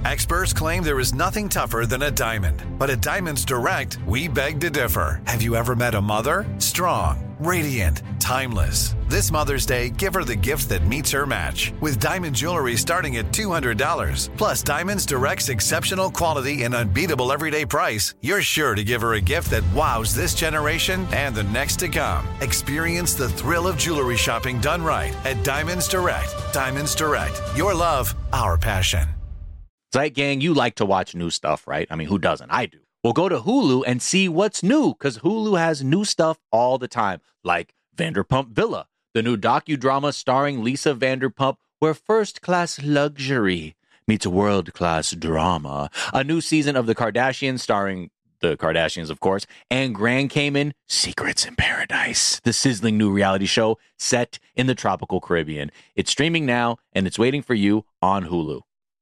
Experts claim there is nothing tougher than a diamond. But at Diamonds Direct, we beg to differ. Have you ever met a mother? Strong, radiant, timeless. This Mother's Day, give her the gift that meets her match. With diamond jewelry starting at $200. Plus, Diamonds Direct's exceptional quality and unbeatable everyday price, you're sure to give her a gift that wows this generation and the next to come. Experience the thrill of jewelry shopping done right at Diamonds Direct. Diamonds Direct. Your love, our passion. Zeit Gang, you like to watch new stuff, right? I mean, who doesn't? I do. Well, go to Hulu and see what's new, because Hulu has new stuff all the time, like Vanderpump Villa, the new docudrama starring Lisa Vanderpump, where first-class luxury meets world-class drama. A new season of The Kardashians starring the Kardashians, of course, and Grand Cayman, Secrets in Paradise, the sizzling new reality show set in the tropical Caribbean. It's streaming now, and it's waiting for you on Hulu.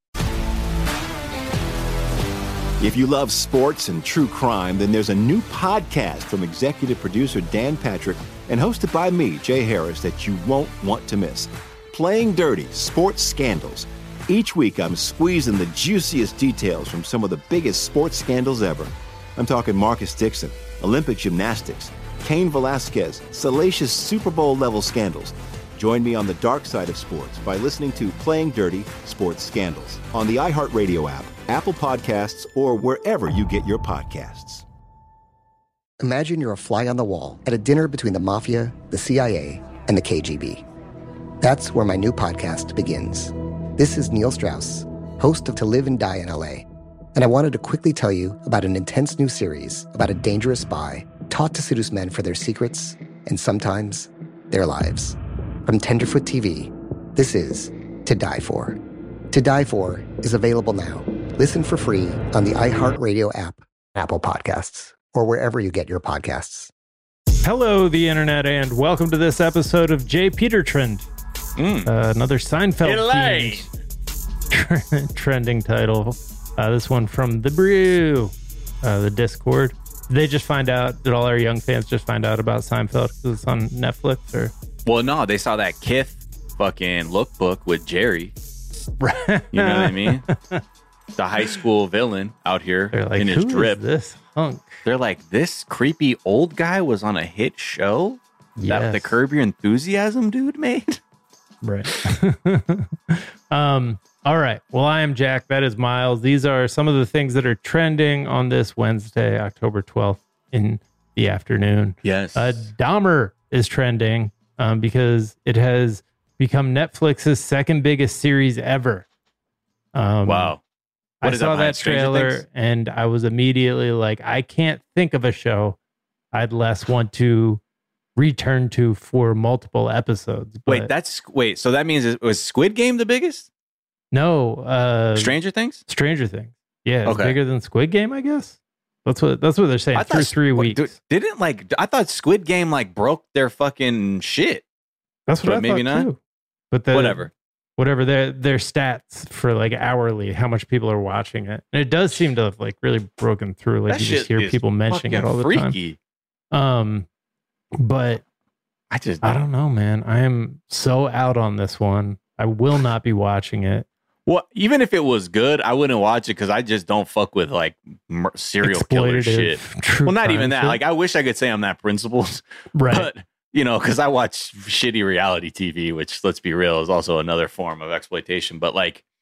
If you love sports and true crime, then there's a new podcast from executive producer Dan Patrick and hosted by me, Jay Harris, that you won't want to miss. Playing Dirty: Sports Scandals. Each week, I'm squeezing the juiciest details from some of the biggest sports scandals ever. I'm talking Marcus Dixon, Olympic gymnastics, Cain Velasquez, salacious Super Bowl-level scandals. Join me on the dark side of sports by listening to Playing Dirty: Sports Scandals on the iHeartRadio app, Apple Podcasts, or wherever you get your podcasts. Imagine you're a fly on the wall at a dinner between the mafia, the CIA, and the KGB. That's where my new podcast begins. This is Neil Strauss, host of To Live and Die in LA, and I wanted to quickly tell you about an intense new series about a dangerous spy taught to seduce men for their secrets and sometimes their lives. From Tenderfoot TV, this is To Die For. To Die For is available now. Listen for free on the iHeartRadio app, Apple Podcasts, or wherever you get your podcasts. Hello, the internet, and welcome to this episode of J. Peter Trend. Another Seinfeld trending title. This one from The Brew, the Discord. Did they just find out, did all our young fans just find out about Seinfeld because it's on Netflix? Or? Well, no, they saw that Kith fucking lookbook with Jerry. You know what I mean? The high school villain out here like, in his drip. Is this hunk? They're like, this creepy old guy was on a hit show that the Curb Your Enthusiasm dude made? Right. All right. Well, I am Jack. That is Miles. These are some of the things that are trending on this Wednesday, October 12th in the afternoon. Yes. Dahmer is trending because it has become Netflix's second biggest series ever. Wow. I saw that trailer and I was immediately like, I can't think of a show I'd less want to return to for multiple episodes. But So that means it was Squid Game the biggest? No. Stranger Things? Stranger Things. Yeah, it's bigger than Squid Game, I guess. That's what they're saying. Through 3 weeks. I thought Squid Game broke their fucking shit. That's what I maybe thought not. Too. But whatever their stats for hourly, how much people are watching it, and it does seem to have really broken through. You just hear people mentioning it all the freaky time. But I don't know, man. I am so out on this one. I will not be watching it. Well, even if it was good, I wouldn't watch it because I just don't fuck with serial killer shit. Well, not even that. I wish I could say I'm that principled, right? But because I watch shitty reality TV, which, let's be real, is also another form of exploitation. But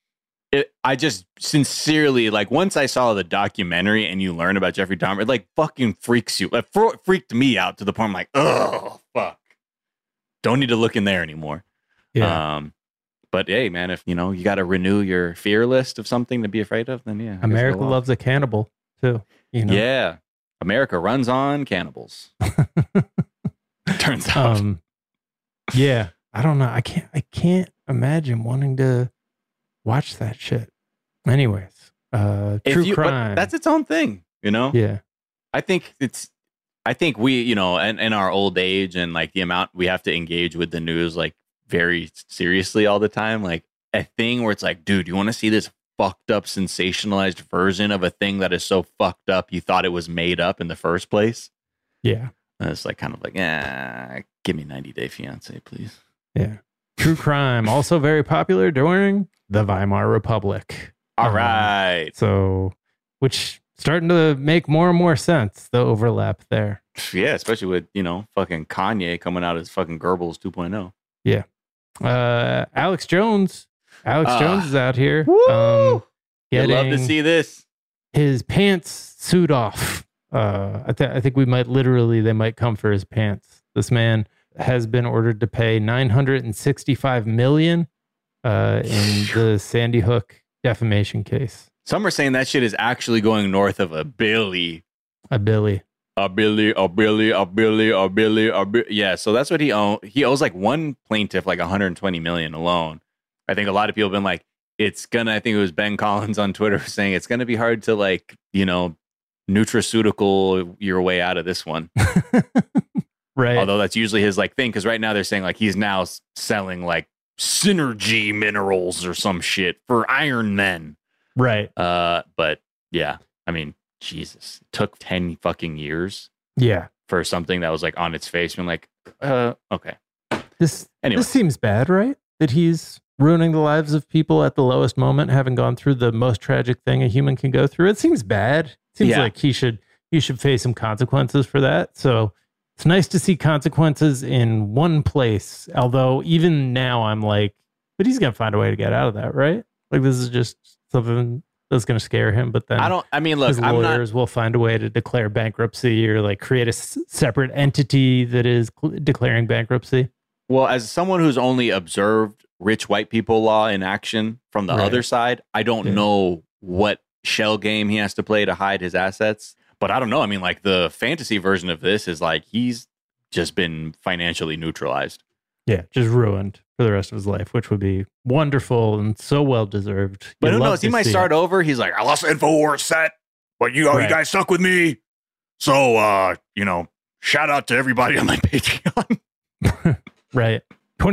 I just sincerely, once I saw the documentary and you learn about Jeffrey Dahmer, it fucking freaks you. It freaked me out to the point I'm like, oh, fuck. Don't need to look in there anymore. Yeah. But hey, man, if you got to renew your fear list of something to be afraid of, then yeah. America loves a cannibal too. Yeah. America runs on cannibals. Turns out. Yeah. I don't know. I can't imagine wanting to watch that shit. Anyways, true crime. But that's its own thing, Yeah. I think we, in our old age and the amount we have to engage with the news, very seriously all the time, a thing where it's dude, you want to see this fucked up, sensationalized version of a thing that is so fucked up you thought it was made up in the first place? Yeah. And it's give me 90 Day Fiance, please. Yeah. True crime, also very popular during the Weimar Republic. All right. So, which starting to make more and more sense, the overlap there. Yeah, especially with, fucking Kanye coming out as fucking Goebbels 2.0. Yeah. Alex Jones. Jones is out here. You'd love to see this. His pants suit off. I think they might come for his pants. This man has been ordered to pay $965 million in the Sandy Hook defamation case. Some are saying that shit is actually going north of a billy. Yeah, so that's what he owns. He owes like one plaintiff like 120 million alone. I think a lot of people have been like, I think it was Ben Collins on Twitter saying it's gonna be hard to like, nutraceutical your way out of this one. Right. Although that's usually his like thing, because right now they're saying like he's now selling like synergy minerals or some shit for Iron Men. Right. But yeah, I mean, Jesus, it took 10 fucking years. Yeah. For something that was like on its face, being like, okay. This seems bad, right? That he's ruining the lives of people at the lowest moment, having gone through the most tragic thing a human can go through. It seems bad. Seems like he should face some consequences for that. So it's nice to see consequences in one place. Although even now I'm like, but he's going to find a way to get out of that, right? Like this is just something that's going to scare him. But then look, his lawyers will find a way to declare bankruptcy or like create a separate entity that is declaring bankruptcy. Well, as someone who's only observed rich white people law in action from the other side, I don't know what shell game he has to play to hide his assets. But I don't know. I mean, like the fantasy version of this is like he's just been financially neutralized. Yeah, just ruined for the rest of his life, which would be wonderful and so well deserved. But who knows? He might start over. He's like, I lost the InfoWars set, but you guys stuck with me. So, shout out to everybody on my Patreon. Right.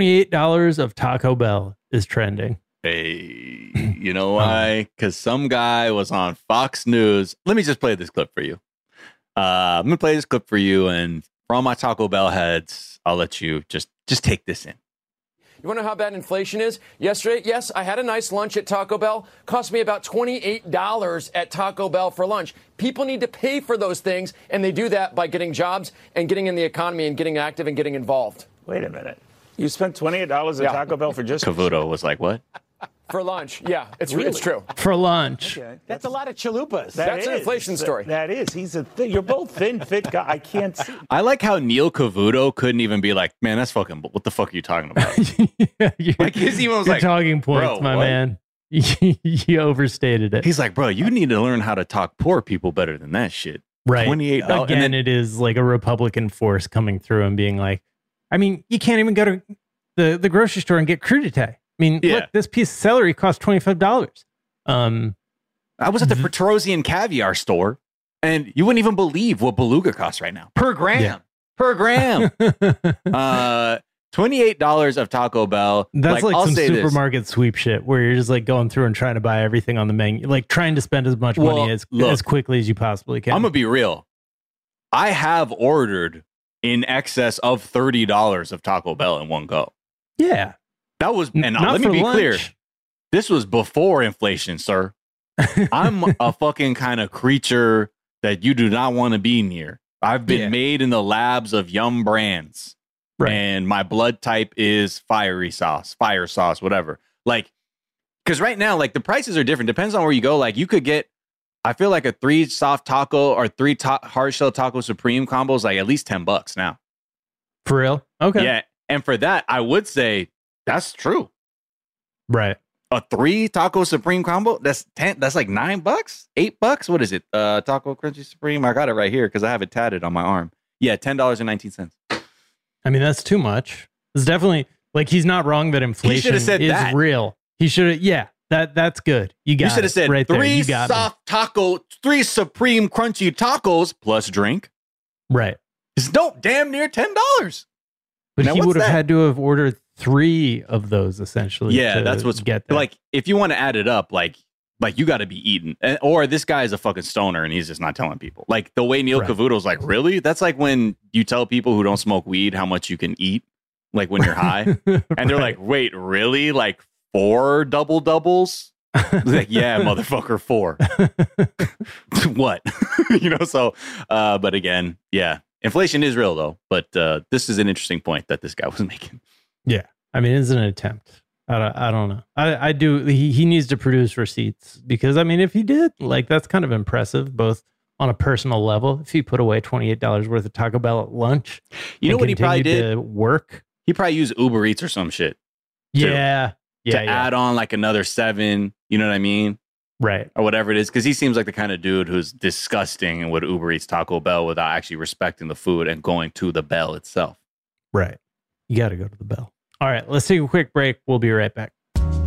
$28 of Taco Bell is trending. Hey, you know why? Because some guy was on Fox News. Let me just play this clip for you. I'm going to play this clip for you. And for all my Taco Bell heads, I'll let you just take this in. You want to know how bad inflation is? Yesterday, yes, I had a nice lunch at Taco Bell. Cost me about $28 at Taco Bell for lunch. People need to pay for those things, and they do that by getting jobs and getting in the economy and getting active and getting involved. Wait a minute. You spent $28 at Taco Bell for just... Cavuto was like, what? For lunch, yeah. It's true. For lunch. Okay. That's a lot of chalupas. That's an inflation story. That is. You're both thin, fit guy. I can't see. I like how Neil Cavuto couldn't even be like, man, that's fucking... What the fuck are you talking about? Like his email was like, talking points, my man. You overstated it. He's like, bro, you need to learn how to talk poor people better than that shit. Right. $28. Again, it is like a Republican force coming through and being like, I mean, you can't even go to the grocery store and get crudité. I mean, look, this piece of celery costs $25. I was at the Petrosian caviar store, and you wouldn't even believe what beluga costs right now per gram. Yeah. Per gram. $28 of Taco Bell. That's like some supermarket sweep shit where you're just like going through and trying to buy everything on the menu, like trying to spend as much money as quickly as you possibly can. I'm gonna be real. I have ordered in excess of $30 of Taco Bell in one go. Yeah. That was, and let me be clear, this was before inflation, sir. I'm a fucking kind of creature that you do not want to be near. I've been made in the labs of Yum Brands. Right. And my blood type is fire sauce, whatever. Like, because right now, like the prices are different. Depends on where you go. Like you could get, I feel like a 3 soft taco or 3 hard shell taco supreme combos, like at least $10 now. For real? Okay. Yeah. And for that, I would say that's true. Right. A 3 taco supreme combo, that's like $9, $8. What is it? Taco crunchy supreme. I got it right here because I have it tatted on my arm. Yeah, $10.19. I mean, that's too much. It's definitely like he's not wrong that inflation is that. Real. He should have, that's good. You should have said right 3 soft taco, 3 supreme crunchy tacos plus drink. Right. It's damn near $10. But now, he would have had to have ordered 3 of those essentially. Yeah, that's what's get that. Like if you want to add it up, like you got to be eating, or this guy is a fucking stoner and he's just not telling people. Like the way Neil Cavuto's like, really? That's like when you tell people who don't smoke weed how much you can eat, like when you're high, and they're like, wait, really? Like 4 double doubles Like, yeah, motherfucker, 4. What? So, but again, yeah, inflation is real though. But this is an interesting point that this guy was making. Yeah. I mean, it's an attempt. I don't know. I do. He needs to produce receipts because, I mean, if he did, like, that's kind of impressive, both on a personal level. If he put away $28 worth of Taco Bell at lunch, you know what he probably did? To work. He probably used Uber Eats or some shit. Yeah. To add on like another 7. You know what I mean? Right. Or whatever it is. Because he seems like the kind of dude who's disgusting and would Uber Eats Taco Bell without actually respecting the food and going to the Bell itself. Right. You got to go to the Bell. All right, let's take a quick break. We'll be right back.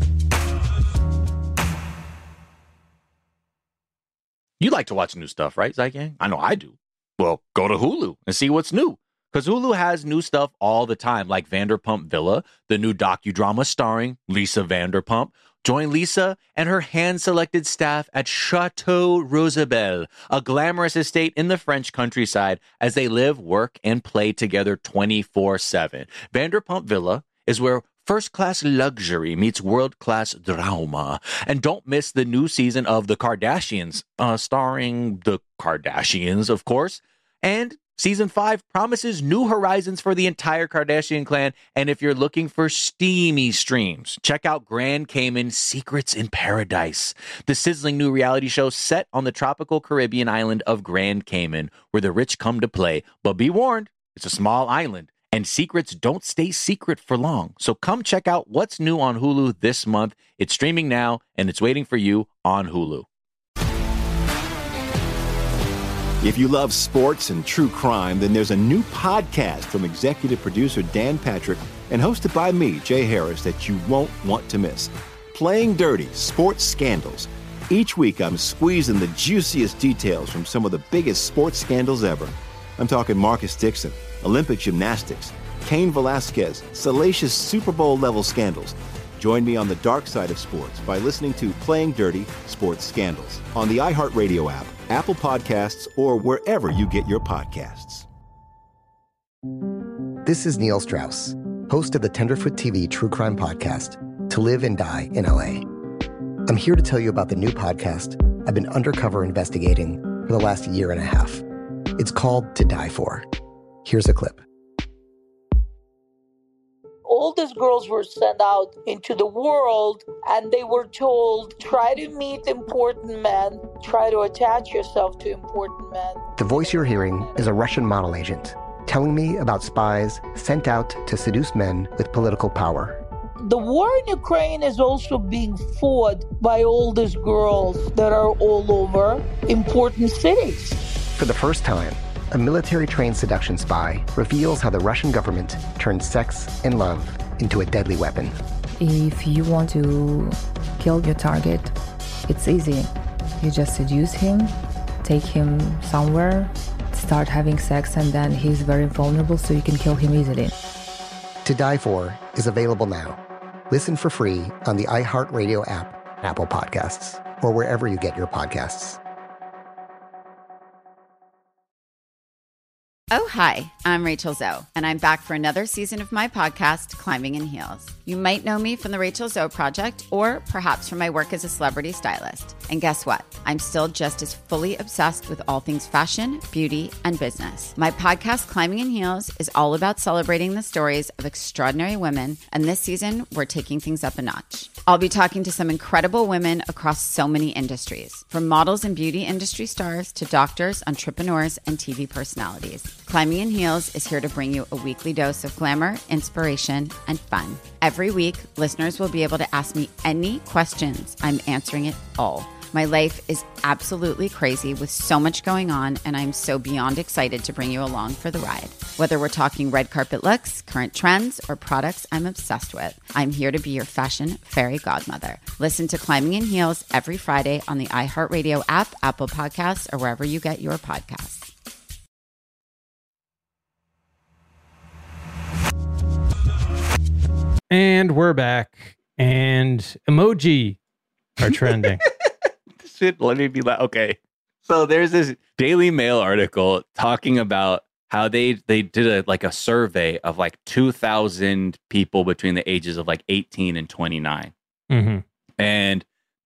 You like to watch new stuff, right, Zygang? I know I do. Well, go to Hulu and see what's new. Because Hulu has new stuff all the time, like Vanderpump Villa, the new docudrama starring Lisa Vanderpump. Join Lisa and her hand-selected staff at Chateau Rosabelle, a glamorous estate in the French countryside, as they live, work, and play together 24/7. Vanderpump Villa is where first-class luxury meets world-class drama. And don't miss the new season of The Kardashians, starring the Kardashians, of course. And Season 5 promises new horizons for the entire Kardashian clan. And if you're looking for steamy streams, check out Grand Cayman Secrets in Paradise, the sizzling new reality show set on the tropical Caribbean island of Grand Cayman, where the rich come to play. But be warned, it's a small island, and secrets don't stay secret for long. So come check out what's new on Hulu this month. It's streaming now, and it's waiting for you on Hulu. If you love sports and true crime, then there's a new podcast from executive producer Dan Patrick and hosted by me, Jay Harris, that you won't want to miss. Playing Dirty: Sports Scandals. Each week, I'm squeezing the juiciest details from some of the biggest sports scandals ever. I'm talking Marcus Dixon, Olympic gymnastics, Cain Velasquez, salacious Super Bowl-level scandals. Join me on the dark side of sports by listening to Playing Dirty: Sports Scandals on the iHeartRadio app, Apple Podcasts, or wherever you get your podcasts. This is Neil Strauss, host of the Tenderfoot TV true crime podcast, To Live and Die in LA. I'm here to tell you about the new podcast I've been undercover investigating for the last year and a half. It's called To Die For. Here's a clip. All these girls were sent out into the world and they were told, try to meet important men, try to attach yourself to important men. The voice you're hearing is a Russian model agent telling me about spies sent out to seduce men with political power. The war in Ukraine is also being fought by all these girls that are all over important cities. For the first time, a military-trained seduction spy reveals how the Russian government turned sex and love into a deadly weapon. If you want to kill your target, it's easy. You just seduce him, take him somewhere, start having sex, and then he's very vulnerable, so you can kill him easily. To Die For is available now. Listen for free on the iHeartRadio app, Apple Podcasts, or wherever you get your podcasts. Oh, hi, I'm Rachel Zoe, and I'm back for another season of my podcast, Climbing in Heels. You might know me from the Rachel Zoe Project, or perhaps from my work as a celebrity stylist. And guess what? I'm still just as fully obsessed with all things fashion, beauty, and business. My podcast, Climbing in Heels, is all about celebrating the stories of extraordinary women, and this season, we're taking things up a notch. I'll be talking to some incredible women across so many industries, from models and beauty industry stars to doctors, entrepreneurs, and TV personalities. Climbing in Heels is here to bring you a weekly dose of glamour, inspiration, and fun. Every week, listeners will be able to ask me any questions. I'm answering it all. My life is absolutely crazy with so much going on, and I'm so beyond excited to bring you along for the ride. Whether we're talking red carpet looks, current trends, or products I'm obsessed with, I'm here to be your fashion fairy godmother. Listen to Climbing in Heels every Friday on the iHeartRadio app, Apple Podcasts, or wherever you get your podcasts. And we're back, and emoji are trending. Let me be like, okay. So there's this Daily Mail article talking about how they did a survey of like 2,000 people between the ages of like 18 and 29. Mm-hmm. And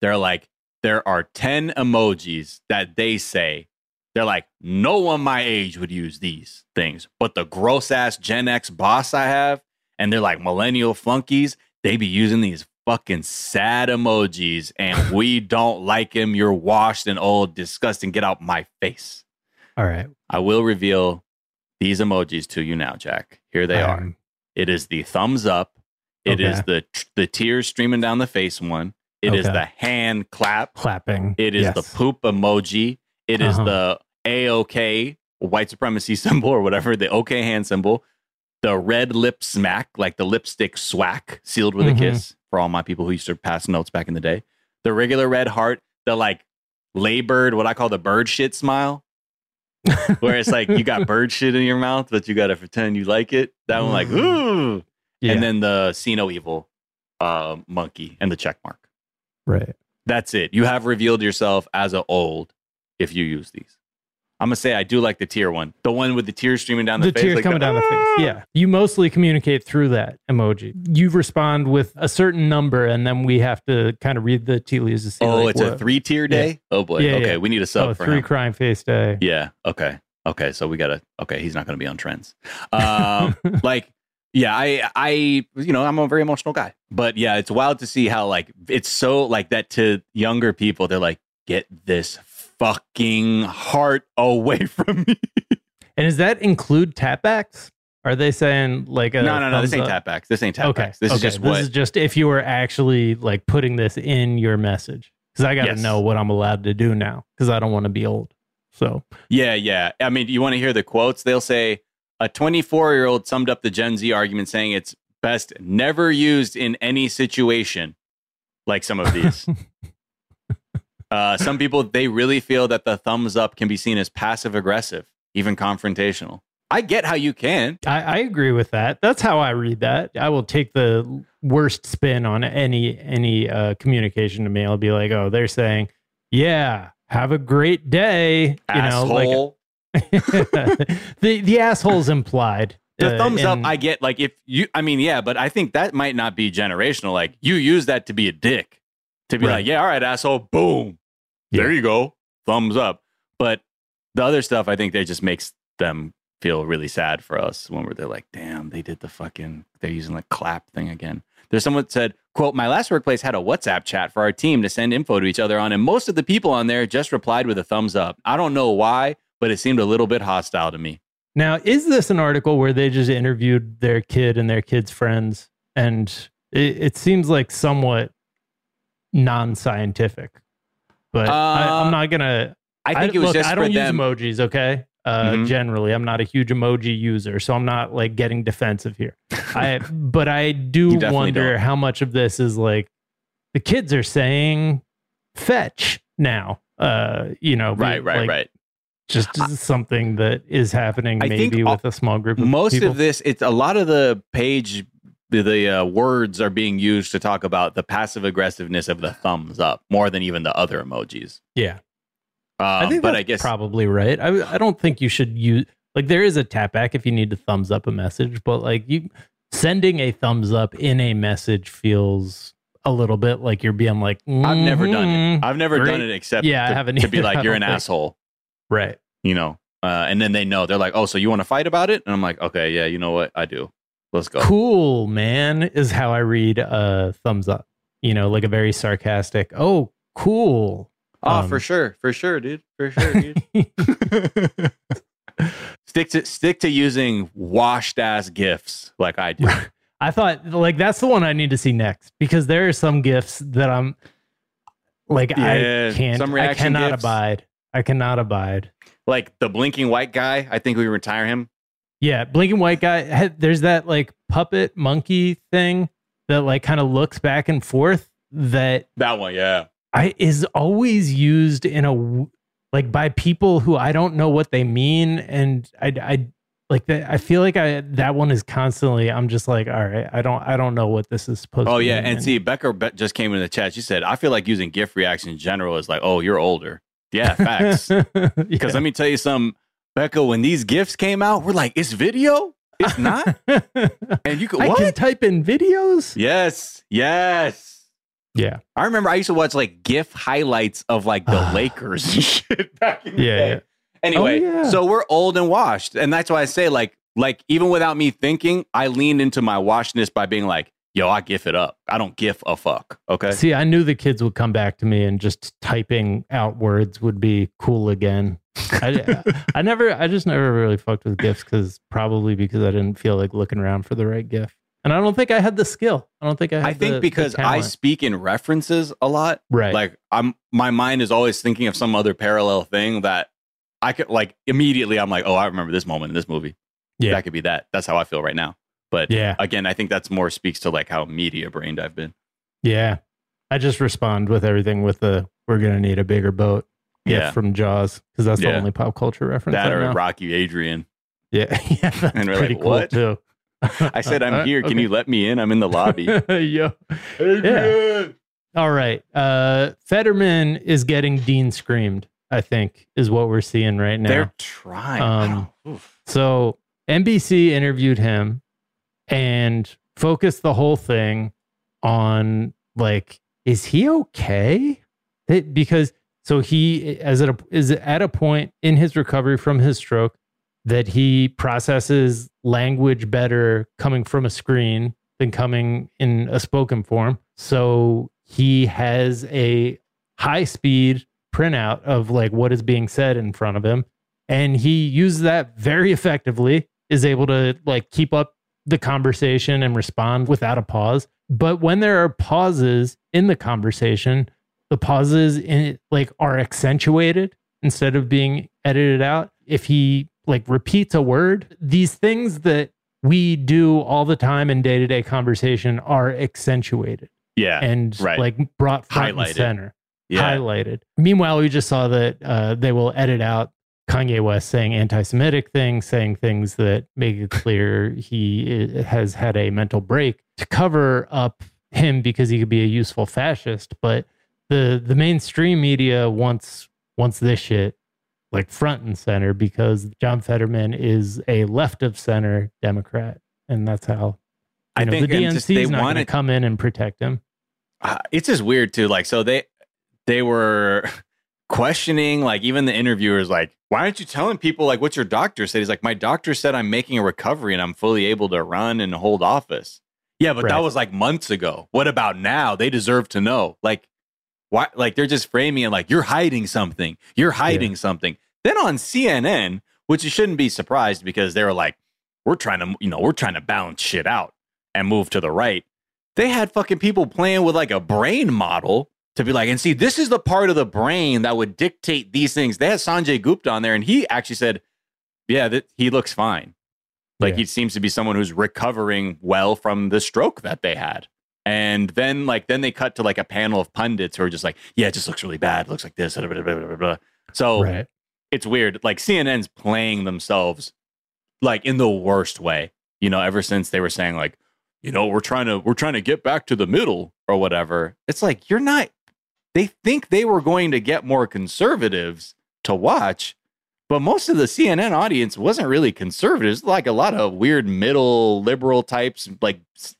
they're like, there are 10 emojis that they say, they're like, no one my age would use these things. But the gross ass Gen X boss I have, and they're like millennial flunkies, they be using these fucking sad emojis, and we don't like him. You're washed and old, disgusting. Get out my face. All right. I will reveal these emojis to you now, Jack. Here they are. It is the thumbs up. It is the tears streaming down the face one. It is the hand clapping. It is the poop emoji. It is the AOK white supremacy symbol or whatever, the OK hand symbol. The red lip smack, like the lipstick swack sealed with a kiss for all my people who used to pass notes back in the day. The regular red heart, the like labored, what I call the bird shit smile, where it's like you got bird shit in your mouth, but you got to pretend you like it. That one like, ooh. Yeah. And then the see no evil monkey and the check mark. Right. That's it. You have revealed yourself as an old if you use these. I'm going to say I do like the tear one. The one with the tears streaming down the face. The tears coming down the face. Yeah. You mostly communicate through that emoji. You respond with a certain number, and then we have to kind of read the tea leaves to see. Oh, like, it's a 3-tier day? Yeah. Oh, boy. Yeah, okay, we need a sub for 3 him. crying face day. Yeah. Okay, so we got to... Okay, he's not going to be on trends. Like, yeah, I I'm a very emotional guy. But yeah, it's wild to see how, like, it's so, like, that to younger people, they're like, get this fucking heart away from me. And does that include tapbacks? Are they saying like no, this ain't tapbacks. This ain't tapbacks. Okay. This is just if you were actually like putting this in your message, because I got to know what I'm allowed to do now, because I don't want to be old. So yeah. I mean, you want to hear the quotes? They'll say a 24-year-old summed up the Gen Z argument saying it's best never used in any situation, like some of these. Some people, they really feel that the thumbs up can be seen as passive aggressive, even confrontational. I get how you can. I agree with that. That's how I read that. I will take the worst spin on any communication to me. I'll be like, oh, they're saying, yeah, have a great day. Asshole. The asshole's implied. The thumbs up, I get, like, if you, I mean, yeah, but I think that might not be generational. Like, you use that to be a dick. To be like, yeah, all right, asshole, boom. There you go. Thumbs up. But the other stuff, I think they just makes them feel really sad for us when they're like, damn, they did they're using the clap thing again. There's someone that said, quote, my last workplace had a WhatsApp chat for our team to send info to each other on, and most of the people on there just replied with a thumbs up. I don't know why, but it seemed a little bit hostile to me. Now, is this an article where they just interviewed their kid and their kid's friends? And it seems like somewhat non-scientific. But I'm not gonna. I think it was just I don't for use them. emojis, okay? Generally, I'm not a huge emoji user, so I'm not like getting defensive here. But I do wonder how much of this is like the kids are saying "fetch" now. Right. Just something that is happening maybe with a small group of most people. of this. It's a lot of the page. The words are being used to talk about the passive aggressiveness of the thumbs up more than even the other emojis. Yeah. I think that's I guess probably right. I don't think you should use, like, there is a tap back if you need to thumbs up a message, but like you sending a thumbs up in a message feels a little bit like you're being like, I've never done it. I've never done it except to be like, you're an asshole. Right. And then they know, they're like, oh, so you want to fight about it? And I'm like, okay, yeah, you know what? I do. Let's go. Cool, man, is how I read thumbs up. Like a very sarcastic, oh, cool. For sure, dude. For sure, dude. Stick to using washed ass GIFs like I do. I thought like that's the one I need to see next, because there are some GIFs that I'm like, I cannot GIFs. abide. I cannot abide. Like the blinking white guy. I think we retire him. Yeah, blinking white guy. There's that like puppet monkey thing that like kind of looks back and forth. That one, yeah. Is always used in like by people who I don't know what they mean, and I like that. I feel like that one is constantly. I'm just like, all right, I don't know what this is supposed to be. Oh yeah, and see, Becca just came in the chat. She said, I feel like using GIF reaction in general is like, oh, you're older. Yeah, facts. Because let me tell you something, Becca, when these GIFs came out, we're like, it's video? It's not? And you could, I can type in videos? Yes. Yeah. I remember I used to watch like GIF highlights of like the Lakers and shit back in the day. Yeah. Anyway, so we're old and washed. And that's why I say like even without me thinking, I leaned into my washness by being like, yo, I GIF it up. I don't GIF a fuck. Okay. See, I knew the kids would come back to me and just typing out words would be cool again. I just never really fucked with GIFs because I didn't feel like looking around for the right GIF. And I don't think I had the skill. I think because I speak in references a lot. Right. Like my mind is always thinking of some other parallel thing that I could like immediately. I'm like, oh, I remember this moment in this movie. Yeah. That could be that. That's how I feel right now. But again, I think that's more speaks to like how media brained I've been. Yeah. I just respond with everything with the, we're going to need a bigger boat. Yeah. From Jaws. Because that's the only pop culture reference. That or Rocky Adrian. Yeah. That's and we're pretty like, cool what? Too. I said, I'm here. Can you let me in? I'm in the lobby. Yo. Yeah. All right. Fetterman is getting Dean screamed, I think, is what we're seeing right now. They're trying. So NBC interviewed him and focused the whole thing on like, is he okay? Because he is at a point in his recovery from his stroke that he processes language better coming from a screen than coming in a spoken form. So he has a high speed printout of like what is being said in front of him. And he uses that very effectively, is able to like keep up the conversation and respond without a pause. But when there are pauses in the conversation, the pauses in like are accentuated instead of being edited out. If he like repeats a word, these things that we do all the time in day-to-day conversation are accentuated. Yeah. And like brought front and center. Highlighted. Meanwhile, we just saw that they will edit out Kanye West saying anti-Semitic things, saying things that make it clear he has had a mental break to cover up him because he could be a useful fascist. But the mainstream media wants this shit like front and center because John Fetterman is a left of center Democrat. And that's how I think the DNC is not going to come in and protect him. It's just weird too. Like, so they were questioning, like even the interviewers, like, why aren't you telling people like what your doctor said? He's like, my doctor said I'm making a recovery and I'm fully able to run and hold office. Yeah, but that was like months ago. What about now? They deserve to know. Like, why? Like they're just framing it like you're hiding something. You're hiding something. Then on CNN, which you shouldn't be surprised because they were like, we're trying to balance shit out and move to the right. They had fucking people playing with like a brain model to be like, and see, this is the part of the brain that would dictate these things. They had Sanjay Gupta on there and he actually said, yeah, he looks fine. Like he seems to be someone who's recovering well from the stroke that they had. And then they cut to like a panel of pundits who are just like, yeah, it just looks really bad. It looks like this. Blah, blah, blah, blah, blah. So it's weird. Like CNN's playing themselves like in the worst way, ever since they were saying like, we're trying to get back to the middle or whatever. It's like, you're not. They think they were going to get more conservatives to watch, but most of the CNN audience wasn't really conservatives. Like a lot of weird middle liberal types. Like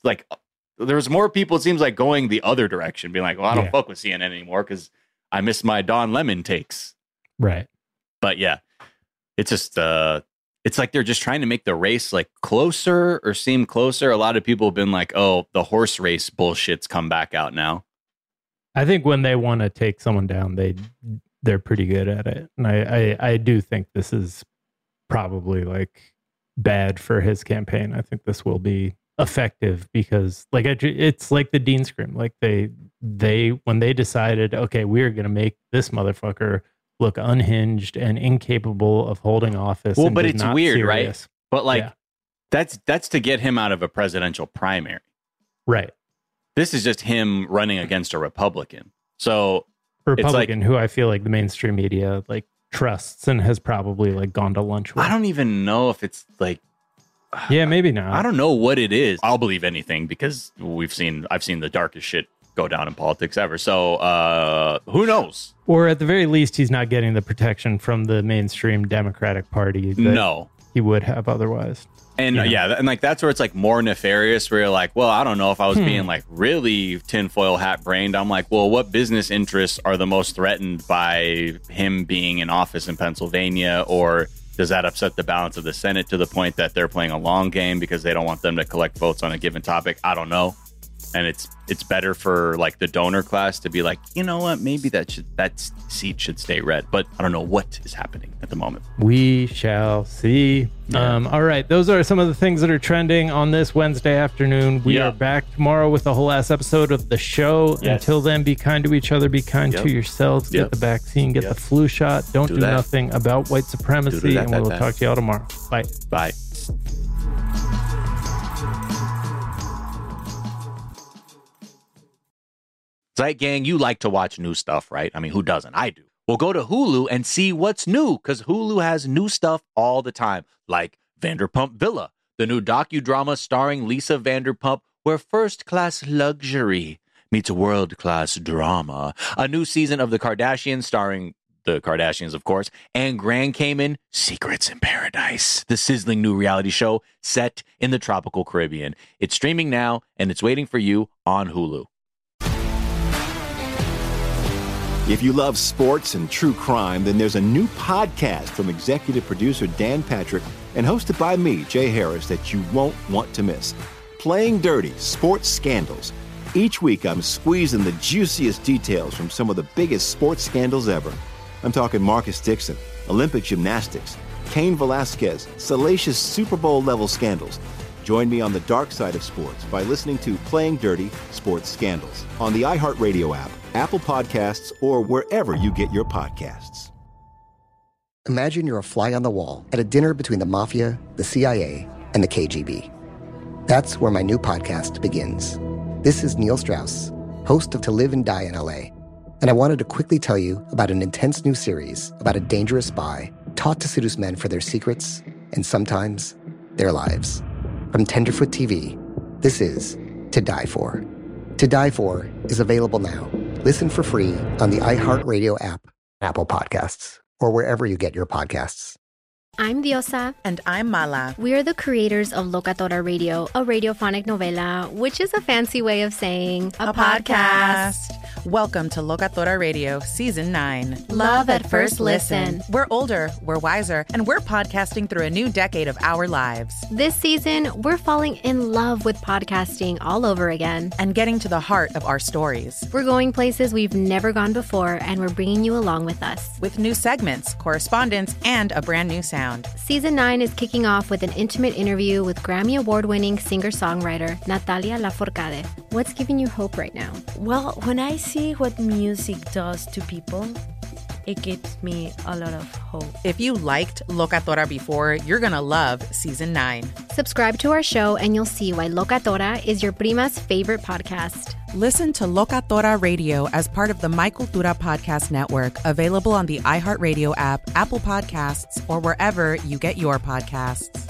there was more people, it seems like, going the other direction, being like, well, I don't fuck with CNN anymore because I miss my Don Lemon takes. Right. But yeah, it's just it's like they're just trying to make the race like closer or seem closer. A lot of people have been like, oh, the horse race bullshit's come back out now. I think when they want to take someone down, they're pretty good at it. And I do think this is probably like bad for his campaign. I think this will be effective because like it's like the Dean scream. Like they when they decided, okay, we're going to make this motherfucker look unhinged and incapable of holding office. Well, but it's weird, serious. Right? But like that's to get him out of a presidential primary. Right. This is just him running against a Republican. So Republican who I feel like the mainstream media like trusts and has probably like gone to lunch with. I don't even know if it's like yeah, maybe not. I don't know what it is. I'll believe anything because I've seen the darkest shit go down in politics ever. So who knows? Or at the very least, he's not getting the protection from the mainstream Democratic Party that he would have otherwise. And and like that's where it's like more nefarious, where you're like, well, I don't know if I was being like really tinfoil hat brained. I'm like, well, what business interests are the most threatened by him being in office in Pennsylvania? Or does that upset the balance of the Senate to the point that they're playing a long game because they don't want them to collect votes on a given topic? I don't know. And it's better for like the donor class to be like, you know what, maybe that seat should stay red. But I don't know what is happening at the moment. We shall see. Yeah. All right, those are some of the things that are trending on this Wednesday afternoon. We are back tomorrow with a whole ass episode of the show. Yes. Until then, be kind to each other, be kind to yourselves, get the vaccine, get the flu shot. Don't do nothing about white supremacy, and we will talk to y'all tomorrow. Bye. Bye. Zeit Gang, you like to watch new stuff, right? I mean, who doesn't? I do. Well, go to Hulu and see what's new, because Hulu has new stuff all the time, like Vanderpump Villa, the new docudrama starring Lisa Vanderpump, where first-class luxury meets world-class drama. A new season of The Kardashians starring the Kardashians, of course, and Grand Cayman, Secrets in Paradise, the sizzling new reality show set in the tropical Caribbean. It's streaming now, and it's waiting for you on Hulu. If you love sports and true crime, then there's a new podcast from executive producer Dan Patrick and hosted by me, Jay Harris, that you won't want to miss. Playing Dirty: Sports Scandals. Each week, I'm squeezing the juiciest details from some of the biggest sports scandals ever. I'm talking Marcus Dixon, Olympic gymnastics, Cain Velasquez, salacious Super Bowl-level scandals. Join me on the dark side of sports by listening to Playing Dirty: Sports Scandals on the iHeartRadio app, Apple Podcasts, or wherever you get your podcasts. Imagine you're a fly on the wall at a dinner between the mafia, the CIA, and the KGB. That's where my new podcast begins. This is Neil Strauss, host of To Live and Die in LA, and I wanted to quickly tell you about an intense new series about a dangerous spy taught to seduce men for their secrets and sometimes their lives. From Tenderfoot TV, this is To Die For. To Die For is available now. Listen for free on the iHeartRadio app, Apple Podcasts, or wherever you get your podcasts. I'm Diosa. And I'm Mala. We are the creators of Locatora Radio, a radiophonic novela, which is a fancy way of saying a podcast. Welcome to Locatora Radio, Season 9. Love at first listen. We're older, we're wiser, and we're podcasting through a new decade of our lives. This season, we're falling in love with podcasting all over again. And getting to the heart of our stories. We're going places we've never gone before, and we're bringing you along with us. With new segments, correspondence, and a brand new sound. Season 9 is kicking off with an intimate interview with Grammy Award-winning singer-songwriter Natalia Lafourcade. What's giving you hope right now? Well, when I see what music does to people, it gives me a lot of hope. If you liked Locatora before, you're going to love Season 9. Subscribe to our show and you'll see why Locatora is your prima's favorite podcast. Listen to Locatora Radio as part of the My Cultura Podcast Network, available on the iHeartRadio app, Apple Podcasts, or wherever you get your podcasts.